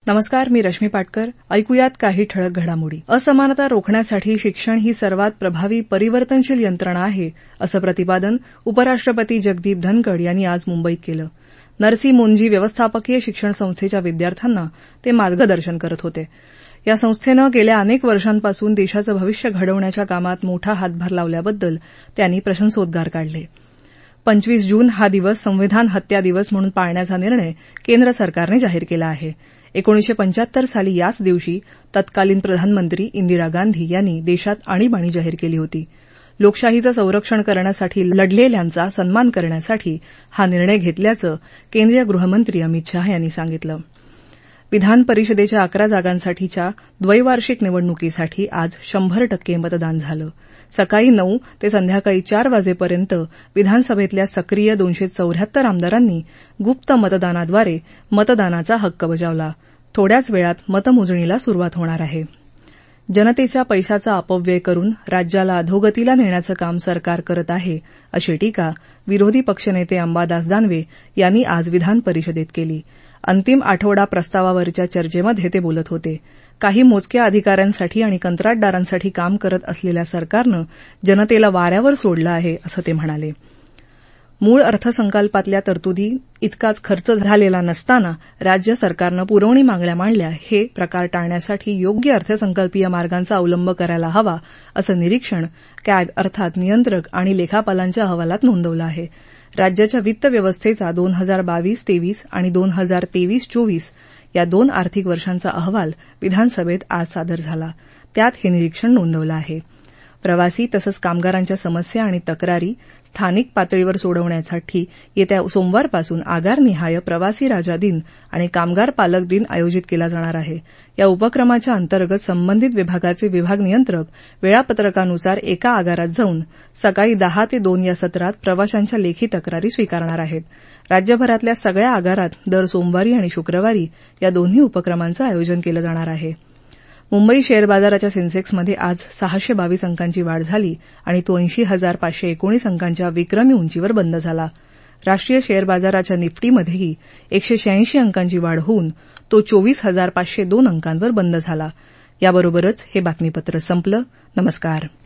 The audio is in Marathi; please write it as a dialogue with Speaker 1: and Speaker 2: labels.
Speaker 1: नमस्कार, मी रश्मी पाटकर. ऐकूयात काही ठळक घडामोडी. असमानता रोखण्यासाठी शिक्षण ही सर्वात प्रभावी परिवर्तनशील यंत्रणा आहे, असं प्रतिपादन उपराष्ट्रपती जगदीप धनखड यांनी आज मुंबईत केलं. नरसी मोंजी व्यवस्थापकीय शिक्षण संस्थेच्या विद्यार्थ्यांना ते मार्गदर्शन करत होते. या संस्थेनं गेल्या अनेक वर्षांपासून देशाचं भविष्य घडवण्याच्या कामात मोठा हातभार लावल्याबद्दल त्यांनी प्रशंसोद्गार काढले. 25 जून हा दिवस संविधान हत्या दिवस म्हणून पाळण्याचा निर्णय केंद्र सरकारने जाहीर केला आहे. 1975 साली याच दिवशी तत्कालीन प्रधानमंत्री इंदिरा गांधी यांनी देशात आणीबाणी जाहीर केली होती. लोकशाहीचं संरक्षण करण्यासाठी लढलेल्यांचा सन्मान करण्यासाठी हा निर्णय घेतल्याचं केंद्रीय गृहमंत्री अमित शाह यांनी सांगितलं. विधान परिषदेच्या 11 जागांसाठीच्या द्वैवार्षिक निवडणुकीसाठी आज 100% मतदान झालं. सकाळी 9 ते संध्याकाळी 4 वाजेपर्यंत विधानसभेतल्या सक्रिय 274 आमदारांनी गुप्त मतदानाद्वारे मतदानाचा हक्क बजावला. थोड्याच वेळात मतमोजणीला सुरुवात होणार आहे. जनतेच्या पैशाचा अपव्यय करून राज्याला अधोगतीला नेण्याचं काम सरकार करत आहे, अशी टीका विरोधी पक्षनेते अंबादास दानवे यांनी आज विधान परिषदेत केली. अंतिम आठवडा प्रस्तावावरच्या चर्चेमध्ये ते बोलत होते. काही मोजक्या अधिकाऱ्यांसाठी आणि कंत्राटदारांसाठी काम करत असलेल्या सरकारनं जनतेला वाऱ्यावर सोडलं आहे, असं ते म्हणाले. मूळ अर्थसंकल्पातल्या तरतुदी इतकाच खर्च झालेला नसताना राज्य सरकारनं पुरवणी मागण्या मांडल्या, हे प्रकार टाळण्यासाठी योग्य अर्थसंकल्पीय मार्गांचा अवलंब करायला हवा, असं निरीक्षण कॅग अर्थात नियंत्रक आणि लेखापालांच्या अहवालात नोंदवलं आहे. राज्याच्या वित्त व्यवस्थेचा 2022-23 आणि 2023-24 या 2 आर्थिक वर्षांचा अहवाल विधानसभेत आज सादर झाला. त्यात हे निरीक्षण नोंदवलं आहे. प्रवासी तसंच कामगारांच्या समस्या आणि तक्रारी स्थानिक पातळीवर सोडवण्यासाठी येत्या सोमवारपासून आगारनिहाय प्रवासी राजा दिन आणि कामगार पालक दिन आयोजित केला जाणार आहे. या उपक्रमाच्या अंतर्गत संबंधित विभागाचे विभाग नियंत्रक वेळापत्रकानुसार एका आगारात जाऊन सकाळी 10 ते 2 या सत्रात प्रवाशांच्या लेखी तक्रारी स्वीकारणार आहेत. राज्यभरातल्या सगळ्या आगारात दर सोमवारी आणि शुक्रवारी या दोन्ही उपक्रमांचं आयोजन केलं जाणार आहे. मुंबई शेअर बाजाराच्या सेन्सेक्समध्ये आज 622 अंकांची वाढ झाली आणि तो 80,519 अंकांच्या विक्रमी उंचीवर बंद झाला. राष्ट्रीय शेअर बाजाराच्या निफ्टीमध्येही 186 अंकांची वाढ होऊन तो 24,502 अंकांवर बंद झाला. याबरोबरच हे बातमीपत्र संपलं. नमस्कार.